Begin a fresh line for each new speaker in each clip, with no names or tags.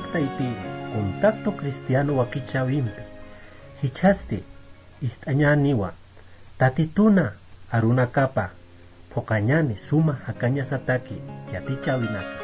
llaqta ipiri contacto cristiano wakichawimpi hichaste istañaniwa tatituna arunakapa pokañani suma hakaña sataki yatichawinaka.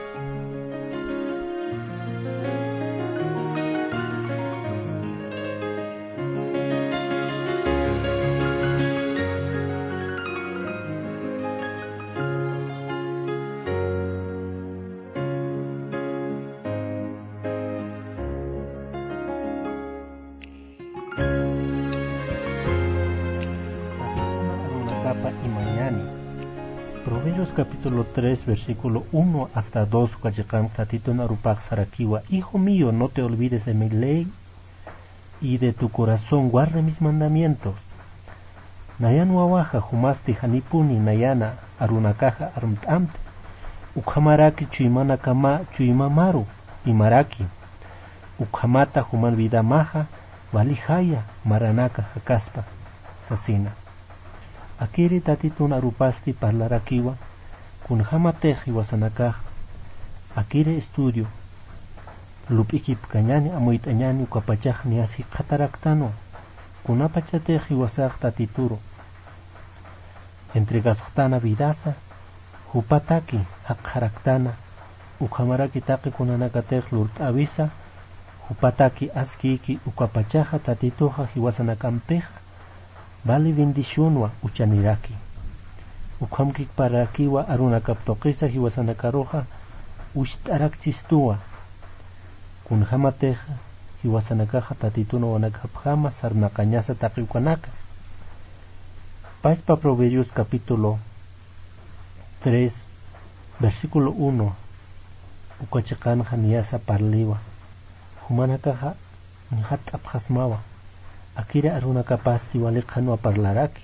Y mañana. Proverbios capítulo 3 versículo 1 hasta 2 Kachikam Tatitun Arupak Sarakiwa. Hijo mío, no te olvides de mi ley y de tu corazón guarda mis mandamientos. Nayan wawaja humasti hanipuni nayana arunakaja arumtamte. Ukhamaraki chuimana kama chuimamaru imaraki. Ukhamata human vida maja valihaya maranaka hakaspa sasina. Akiri tatitun arupasti parlarakiwa kun hamateji wasanakaj. Akiri estudio lupikip kanyani amuitañani ukapachaj ni asi kataraktano kunapachateji wasaj tatituro entregasaktana vidasa hupataki hakkaraktana ukamaraki taki kunanakatej lurt avisa hupataki askiki ukapachaja tatitoja hiwasanakampej vale bendicionwa uchaniraki. Ukhamkik parakiwa arunakaptoqisa hiwasanakaroja ushtarakchistua. Kun hamateja hiwasanakaja tatituna wanakapjama sarnakañasa taqiukanaka. Pachpa Proverbios capítulo 3 versículo 1 ukachikanja niyasa parliwa humanakaja nihatapjasmawa. Akira arunakapasti walikhanwa parlaraki.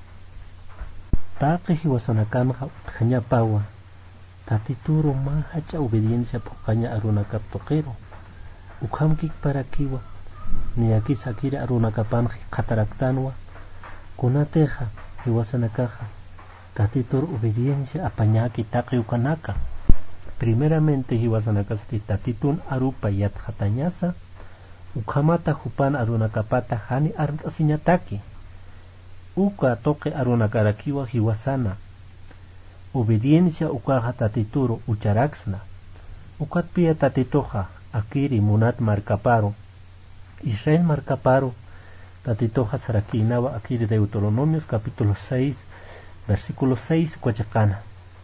Taqi hiwasanakanja utjañapawa. Tatituro mahacha obediencia pokaña arunakaptoqero. Ukhamkik parakiwa. Niyakis akira arunakapanji qataraktanwa. Kunateja hiwasanakaja. Tatituro obediencia apañaki taqi ukanaka. Primeramente hiwasanakasti tatitun arupa yatjatañasa. Ukhamata hupan arunakapata hani arntasiñataki. Uka toque arunakarakiwa hiwasana. Obediencia ukaja tatituro ucharaksna. Ukatpia tatitoja akiri munat markaparo. Israel markaparo tatitoja sarakinawa akiri Deuteronomios capítulo 6 versículo 6 ukachakana.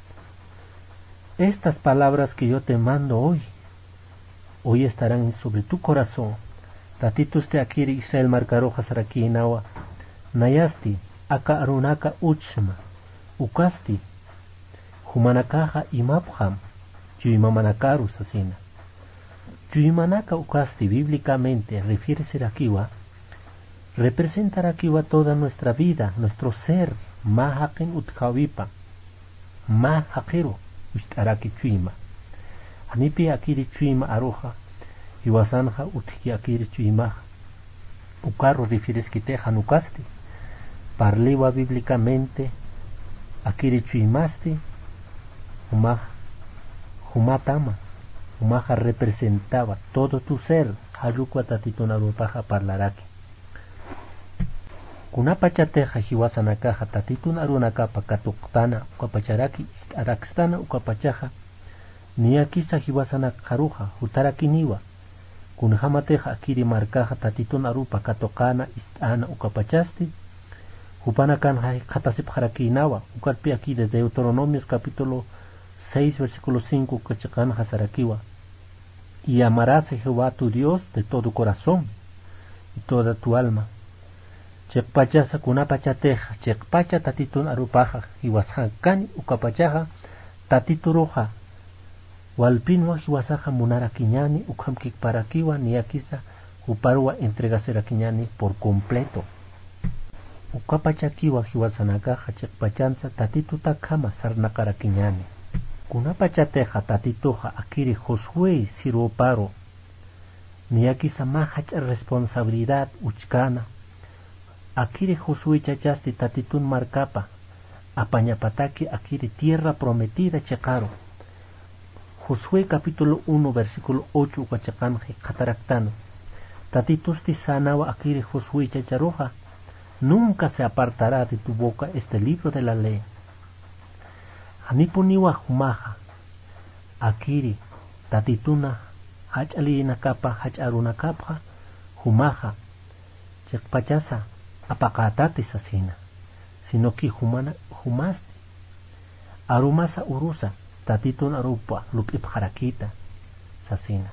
Estas palabras que yo te mando hoy estarán sobre tu corazón. Tatitus te akiri Israel markaroja sarakinawa. Nayasti aka arunaka uchma. Ukasti humanakaja imapjam. Yuimamanakaru sasina. Yuimanaka ukasti bíblicamente refiere rakiwa. Representa rakiwa toda nuestra vida, nuestro ser. Mahakin utkawipa. Mahakiru ustaraki chuima. Anipi akiri chuima aroja. Hiwasanja utki akiri chuimaja. Ukarro refieres que te hanukasti. Parliwa bíblicamente akiri chuimasti. Humatama. Humaja representaba todo tu ser. Halukwa tatitunarupaja parlaraki. Kunapachateja hiwasanakaja tatitunarunakapa katuktana ukapacharaki arakstana ukapachaja. Niyakisa hiwasanakaruja hutarakiniwa. Kunhamateja akiri markaja tatitun arupa katokana istana ukapachasti. Hupanakan katasip harakinawa. Ukalpi aquí de Deuteronomios capítulo 6 versículo 5 ukachakan hasarakiwa. Y amarás a Jehová tu Dios de todo corazón y toda tu alma. Chekpachasa kunapachateja. Chekpacha tatitun arupaja. Hiwashankani ukapachaja tatituroja. Walpinwa hiwasaja munarakiñani ukhamkik parakiwa niyakisa huparwa entregaserakiñani por completo. Ukapachakiwa hiwasanakaja chekpachansa tatituta kama sarnakarakiñani. Kunapachateja tatitoja akiri Josué siroparo. Niyakisa mahacha responsabilidad uchkana. Akiri Josué chachasti tatitun markapa. Apañapataki akiri tierra prometida chekaro. Josué capítulo 1 versículo 8 ukachakanji kataraktano. Tatitusti sanawa akiri Josué chacharoja. Nunca se apartará de tu boca este libro de la ley. Hanipuniwa humaja. Akiri tatituna hachalina kapa hacharuna kapa humaja. Chekpachasa apakatati sasina. Sino que humaste. Arumasa urusa. Tatitun arupa lupip harakita sasina.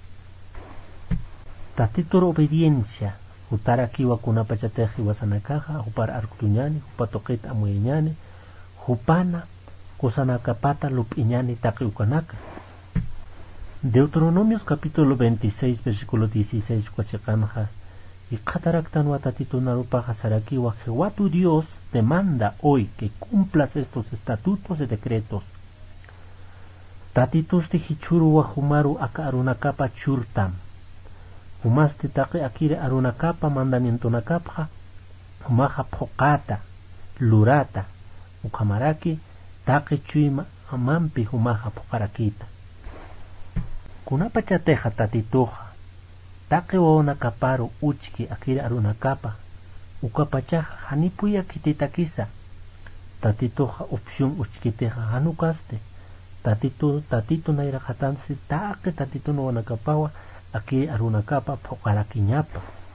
Tatitur obediencia. Utara kiwa kuna pachateji wasanakaja. Upar arkutuñani. Upatoket amueñani. Upana kusanakapata lupiñani taki ukanaka. Deuteronomios capítulo 26 versículo 16 cuachekanja. Y kataraktan watatitun arupa hasarakiwa. Jehová tu Dios te manda hoy que cumplas estos estatutos y decretos. Tatitusti hichuru wa humaru aka arunakapa churtam. Humaste take akire arunakapa mandamiento nakapa. Humaja pokata, lurata, ukamaraki, take chuima amampi humaja pokarakita. Kunapa chateja tatituja. Take waona kaparu uchki akire arunakapa. Ukapachaja hanipuya kititakisa. Tatituja opción uchkiteja hanukaste. Tatito naira hatansi take tatito no wanakapawa aki arunakapa pokarakiñapa.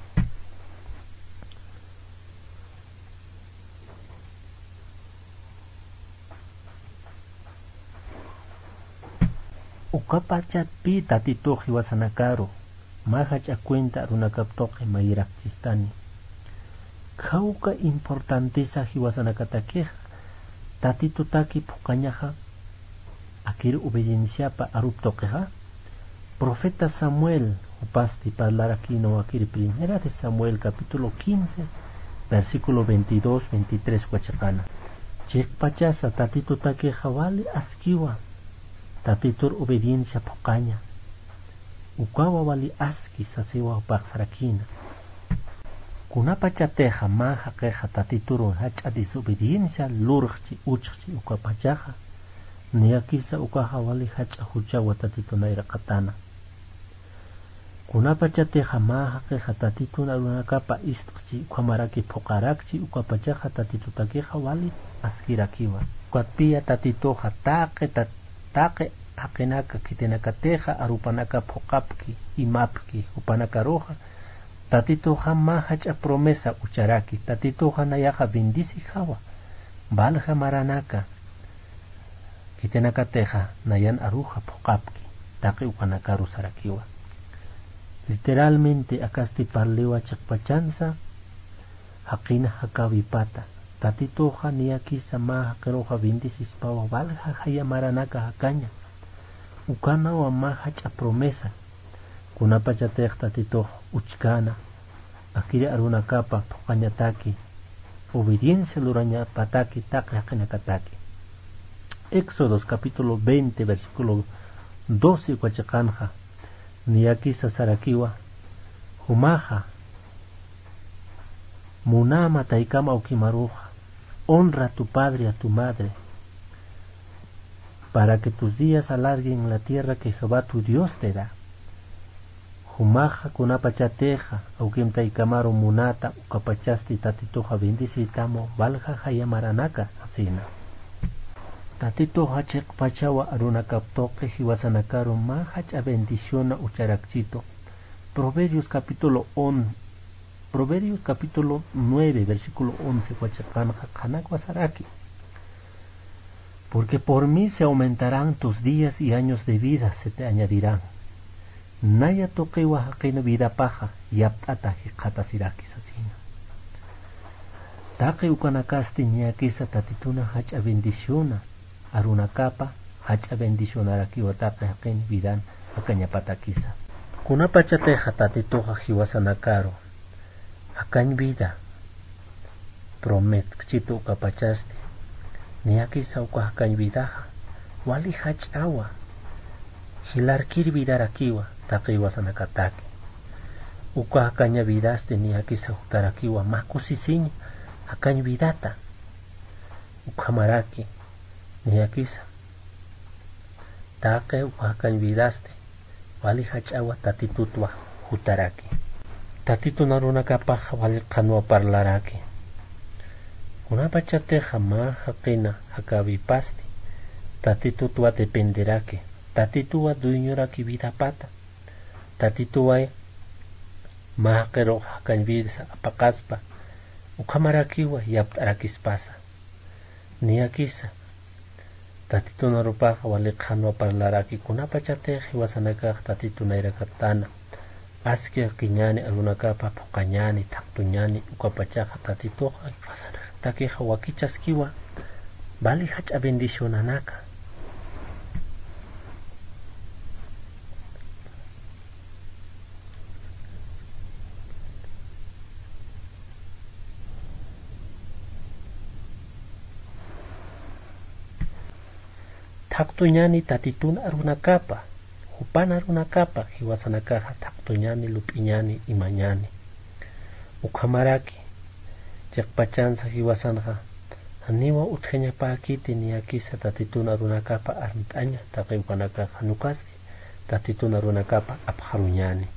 Ukapacha pi tatito hiwasanakaro mahacha cuenta arunakaptoke mayiraktistani. Kauka importantisa hiwasanakatakeja tatito taki pokañaja akir obediencia pa aruptokeja. Profeta Samuel upasti hablar aquí no akir primera de Samuel capítulo 15 versículo 22-23 huachakana. Chek pachasa tatito takeja vale askiwa. Tatitur obediencia pokaña. Ukawa wali aski sasewa upaxarakina. Kunapa chateja maja keja tatituro hacha disobediencia lurchi uchchi ukapachaja. Niyakisa ukaha wali hacha hucha watatito naira katana. Kunapa chateja maja keja tatito narunakapa istchi ukamaraki pokarakchi ukapachaja tatito takeja wali askirakiwa. Ukatpia tatitoja take akenaka kitenakateja arupanaka pokapki imapki upanaka roja. Tatitoja mahacha promesa ucharaki. Tatitoja nayaja bendisi jawa. Balja maranaka. Kitenakateja nayan aruja pokapki. Take upanakaru sarakiwa. Literalmente akasti parlewa chakpachanza. Hakina hakawipata. Tatitoja niyakisa maha keroja bendisi spawa. Balja haya maranaka hakaña. Ukana wa mahacha promesa. Kunapa chatej tatitoja uchkana. Akire arunakapa pokañataki. Obediencia luraña pataki take hakinakataki. Éxodos capítulo 20 versículo 12 huachakanja. Niyakisa sarakiwa. Humaja. Munama taikama ukimaruja. Honra a tu padre y a tu madre, para que tus días alarguen en la tierra que Jehová tu Dios te da. Humaja kunapachateja, aukim taikamaro munata, ukapachasti tatitoja bendicitamo, valja hayamaranaka, asina. Tatitoja chekpachawa arunakaptoke hiwasanakaro mahacha bendiciona ucharakchito. Proverbios capítulo 9 versículo 11 huachakanja kanakwasaraki. Porque por mí se aumentarán tus días y años de vida se te añadirán. Naya toque wahakina vida paja y aptata hikatasiraki sasina. Take ukanakasti ñakisa tatituna hacha bendiciona arunakapa hacha bendicionaraki watake hakin vidan akañapatakisa. Kunapachateja tatitoja hiwasanakaro hakan vida promet kchito ukapachasti niyakisa ukahakan vidaja wali hachawa hilarkir vidarakiwa taqiwasanakataki ukahakaña vidaste niyakisa utarakiwa makusisiña hakan vidata ukamaraki niyakisa Taque ukakan vidaste. Wali hachawa tatitutwa hutaraki. Tatitu naruna kapaj wali kanwa parlaraki. Una pachate jama hakina hakavipasti. Tatitutwa dependeraki. Tatituwa duiñoraki vida pata. Tatituwa mahakero hakan vida apakaspa. Ukamarakiwa yaptarakis Niakisa. Tatitu narupaja wali kanwa parlaraki. Kuna pachate hiwasanaka tatitu nairakatana. Askia kiñani alunakapa pokañani taktuñani ukapachaja tatitoja takeja wakichaskiwa vali hacha bendicionanaka. Taktuñani tatitun arunakapa Upana runakapa hiwasanakaja taktuñani lupiñani imañani. Ukamaraki chakpachansa hiwasanja aniwa utjeña paakiti niakisa tatituna runakapa armitaña taqiukanakaja nukasti tatituna runakapa apjaruñani.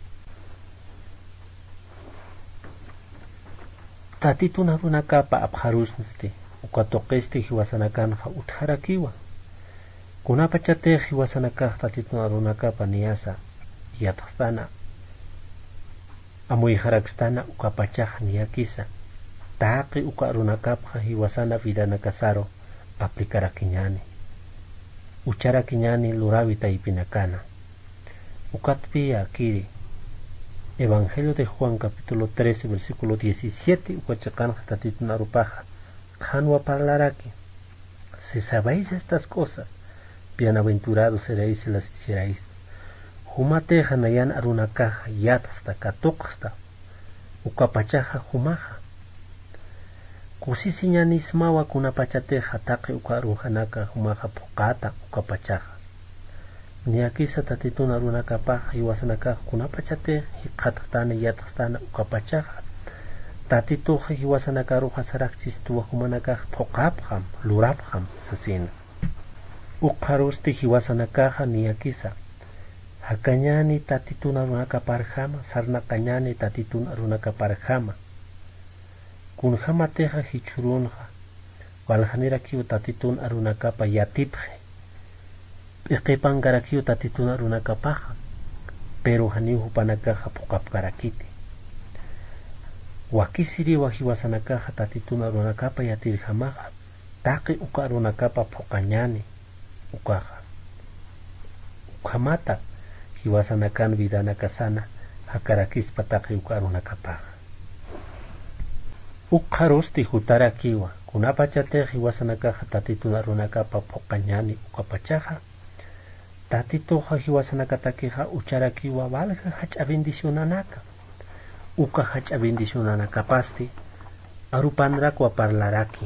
Tatituna runakapa apjarusnsti ukatoqesti hiwasanakanja utjarakiwa. Kunapa chate hiwasanakaj tatituna runakapa niyasa yatastana amuijarakstana ukapachaja niyakisa taqi uka runakapja hiwasana vidanakasaro aplikarakiñani ucharakiñani lurawi taipinakana ukatpia kiri Evangelio de Juan capítulo 13 versículo 17 ukachakanja tatituna rupaja kanwa parlaraki. Si sabéis estas cosas, bienaventurados seréis si las hicierais. Humateja nayan arunakaja yatasta katuqsta ukapachaja humaja. Kusisiñanismawa kunapachateja taqi ukarunjanaka humaja pokata ukapachaja. Niakisa tatituna arunakapaja hiwasanakaja kunapachateja hiqataqtana yatastana ukapachaja. Tatituja hiwasanakaruja sarakchistuwa humanakaja pokapjam lurapjam sasina. Uqarusti hiwasanakaja niyakisa hakañani tatituna runakaparjama sarnaqañani tatituna runakaparjama kunjama teja hichurunja waljanirakiu tatituna runakapa yatipje iqipankarakiu tatituna runakapaja pero haniu hupanakaja puqapkarakiti wakisiriwa hiwasanakaja tatituna runakapa yatirjamaja taqi uka runakapa puqañani ukaja ukamata hiwasanakan vidanakasana hakarakispa taqi ukarunakapaja uqarusti hutarakiwa kunapachate hiwasanakaja tatituna runakapa puqañani ukapachaja tatitoja hiwasanakatakeja ucharakiwa valja hacha bendicionanaka uka hacha bendicionanakapasti arupanrakwa parlaraki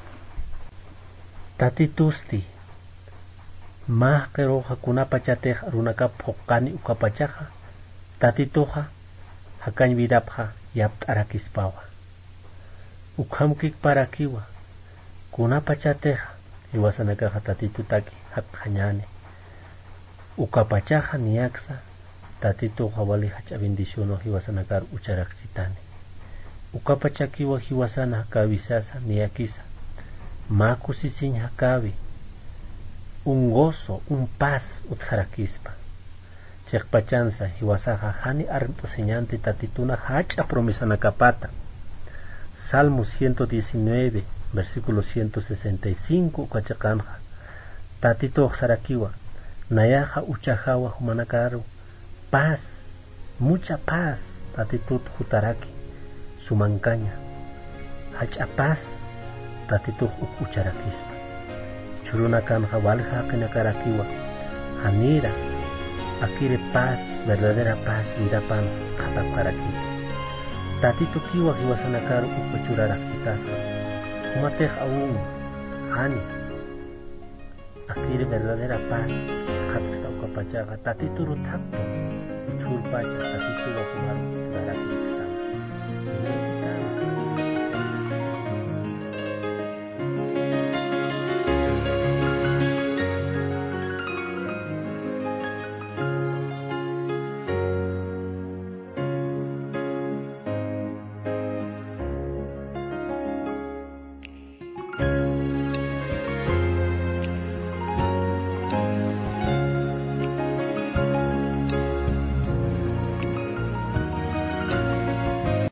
tatitusti mahkeroja kunapachateja runakapa puqani ukapachaja tatitoja hakañ vidapja yapt'arakispawa ukhamkik parakiwa kunapachateja hiwasanakaja tatitutaki haqjañani ukapachaja niyaksa tatitoja wali hacha bendiciono hiwasanakar ucharaksitani ukapachakiwa hiwasana hakawisasa niyakisa makusisiñ hakawi un gozo, un paz utjarakispa. Chekpachansa hiwasaja hani armtaseñante tatituna hacha promisanakapata. Salmo 119, versículo 165 ukachakanja. Tatito xarakiwa, nayaja uchajawa humanakaru. Paz, mucha paz, tatitut hutaraki, sumancaña. Hacha paz, tatito ucharakispa. Churunakan walja kinakarakiwa hanira akire paz verdadera paz vidapan kataparaki tatito kiwa hiwasanakaru upachurarakitaspa umatej aún hani akire verdadera paz katasta ukapachaga tatito rutakto uchurpacha tatito wakumaru uchuraraki